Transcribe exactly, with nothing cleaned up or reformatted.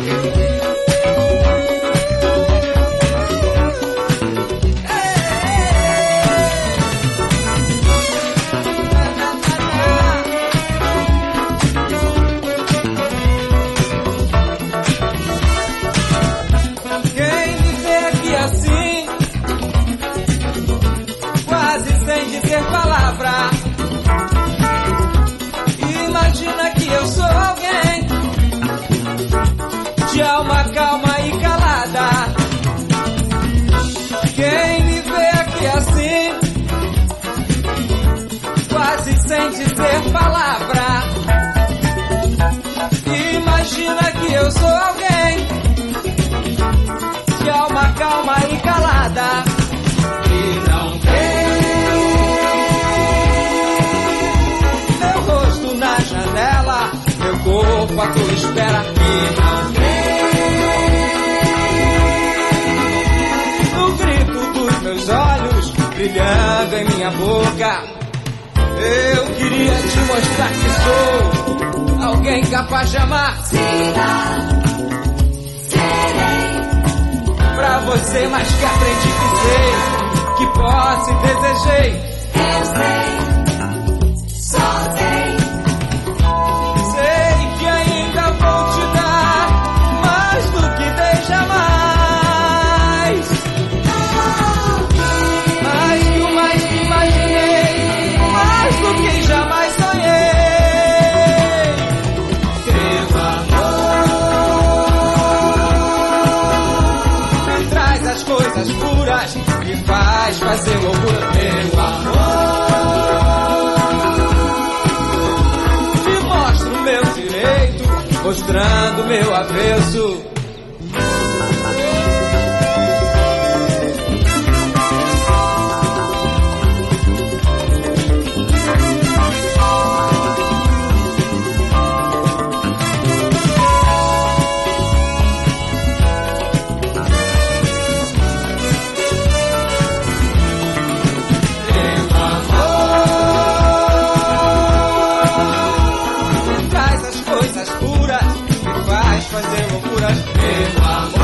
Imagina que eu sou alguém de alma calma e calada. Quem me vê aqui assim, quase sem dizer palavra. Imagina que eu sou alguém de alma calma e calada. E não tem na janela, meu corpo à tua espera. E não tem no grito dos meus olhos brilhando em minha boca. Eu queria te mostrar que sou alguém capaz de amar. Pra você mais que aprendi que sei, que posso e desejei. Eu sei, só sei. Coisas puras me faz fazer loucura. Meu amor, te mostro meu direito, mostrando meu avesso. Fazer loucuras, meu amor.